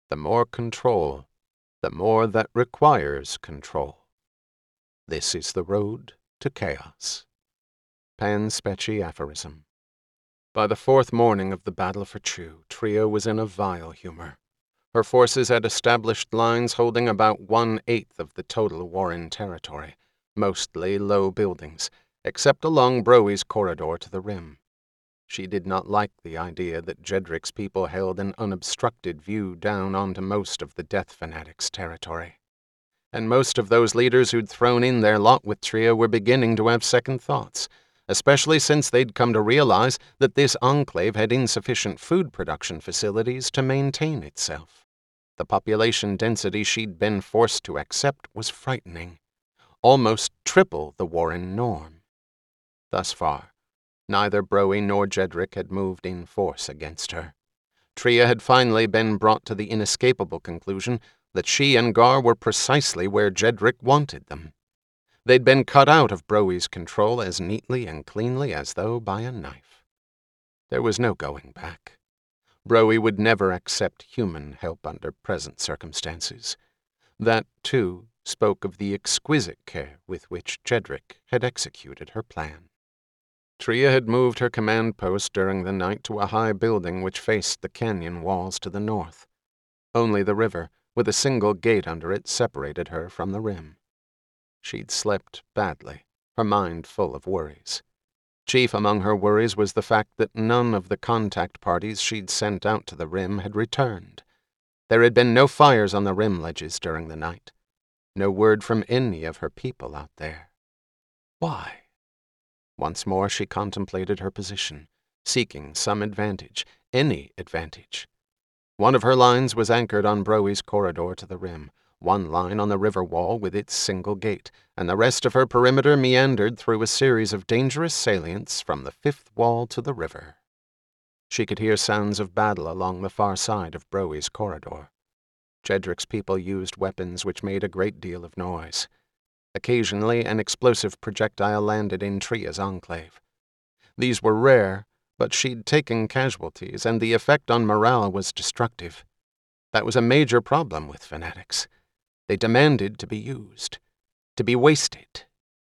The more control, the more that requires control. This is the road to chaos. Pan-Specie aphorism. By the fourth morning of the battle for Chu, Tria was in a vile humor. Her forces had established lines holding about 1/8 of the total Warren territory, mostly low buildings, except along Browy's corridor to the rim. She did not like the idea that Jedric's people held an unobstructed view down onto most of the Death Fanatics' territory. And most of those leaders who'd thrown in their lot with Tria were beginning to have second thoughts, especially since they'd come to realize that this enclave had insufficient food production facilities to maintain itself. The population density she'd been forced to accept was frightening, almost triple the Warren norm. Thus far, neither Browy nor Jedric had moved in force against her. Tria had finally been brought to the inescapable conclusion that she and Gar were precisely where Jedric wanted them. They'd been cut out of Browy's control as neatly and cleanly as though by a knife. There was no going back. Browy would never accept human help under present circumstances. That, too, spoke of the exquisite care with which Jedric had executed her plan. Tria had moved her command post during the night to a high building which faced the canyon walls to the north. Only the river, with a single gate under it, separated her from the rim. She'd slept badly, her mind full of worries. Chief among her worries was the fact that none of the contact parties she'd sent out to the rim had returned. There had been no fires on the rim ledges during the night. No word from any of her people out there. Why? Once more she contemplated her position, seeking some advantage, any advantage. One of her lines was anchored on Browy's corridor to the rim, one line on the river wall with its single gate, and the rest of her perimeter meandered through a series of dangerous salients from the fifth wall to the river. She could hear sounds of battle along the far side of Browy's corridor. Jedric's people used weapons which made a great deal of noise. Occasionally, an explosive projectile landed in Tria's enclave. These were rare, but she'd taken casualties, and the effect on morale was destructive. That was a major problem with fanatics. They demanded to be used, to be wasted.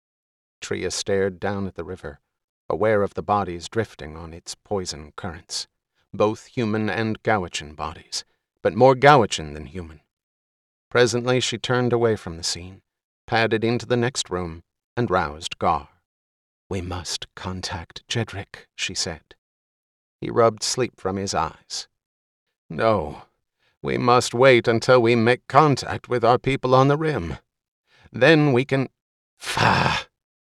Tria stared down at the river, aware of the bodies drifting on its poison currents, both human and Gowichan bodies, but more Gowichan than human. Presently she turned away from the scene, padded into the next room, and roused Gar. "We must contact Jedric," she said. He rubbed sleep from his eyes. "No, we must wait until we make contact with our people on the rim. Then we can—" Pah!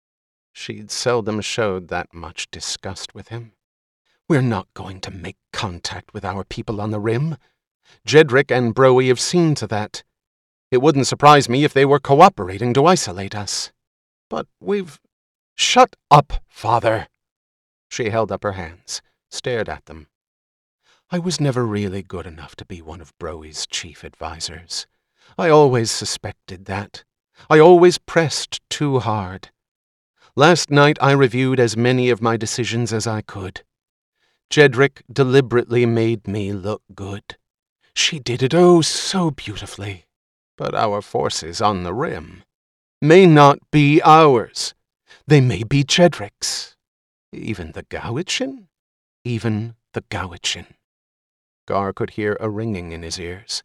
She'd seldom showed that much disgust with him. "We're not going to make contact with our people on the rim. Jedric and Browy have seen to that. It wouldn't surprise me if they were cooperating to isolate us. But we've—" "Shut up, Father!" She held up her hands, stared at them. "I was never really good enough to be one of Browy's chief advisors. I always suspected that. I always pressed too hard. Last night I reviewed as many of my decisions as I could. Jedric deliberately made me look good. She did it oh so beautifully. But our forces on the rim may not be ours. They may be Jedric's. Even the Gowichan? Even the Gowichan." Gar could hear a ringing in his ears.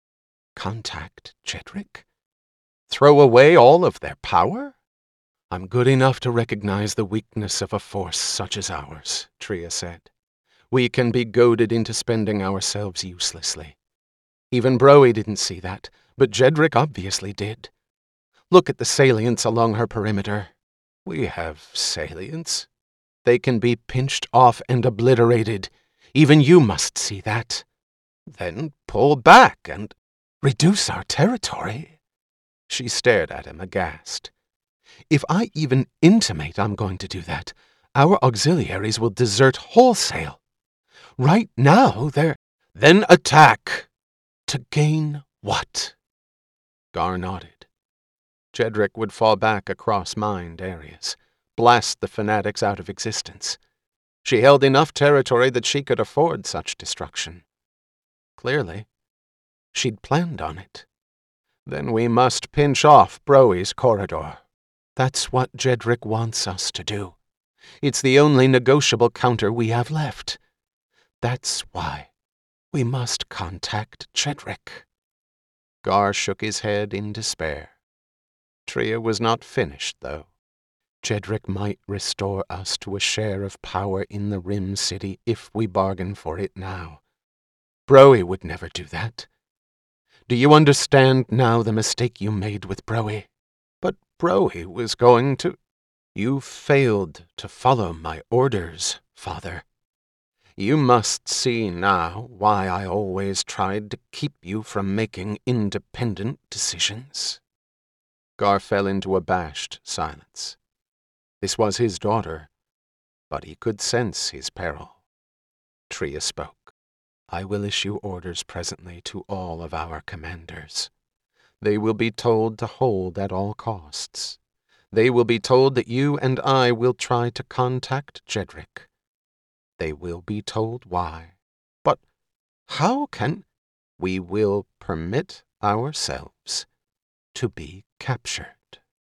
Contact Jedric? Throw away all of their power? "I'm good enough to recognize the weakness of a force such as ours," Tria said. "We can be goaded into spending ourselves uselessly. Even Browy didn't see that, but Jedric obviously did. Look at the salients along her perimeter. We have salients. They can be pinched off and obliterated. Even you must see that. Then pull back and reduce our territory." She stared at him aghast. "If I even intimate I'm going to do that, our auxiliaries will desert wholesale. Right now they're—" "Then attack!" "To gain what?" Gar nodded. Jedric would fall back across mined areas, blast the fanatics out of existence. She held enough territory that she could afford such destruction. Clearly. She'd planned on it. Then we must pinch off Broe's corridor. That's what Jedrick wants us to do. It's the only negotiable counter we have left. That's why we must contact Jedrick. Gar shook his head in despair. Tria was not finished, though. Jedrick might restore us to a share of power in the Rim City if we bargain for it now. Broe would never do that. Do you understand now the mistake you made with Broe? But Broe was going to... You failed to follow my orders, Father. You must see now why I always tried to keep you from making independent decisions. Gar fell into abashed silence. This was his daughter, but he could sense his peril. Tria spoke. I will issue orders presently to all of our commanders. They will be told to hold at all costs. They will be told that you and I will try to contact Jedrick. They will be told why. But how can... We will permit ourselves to be captured.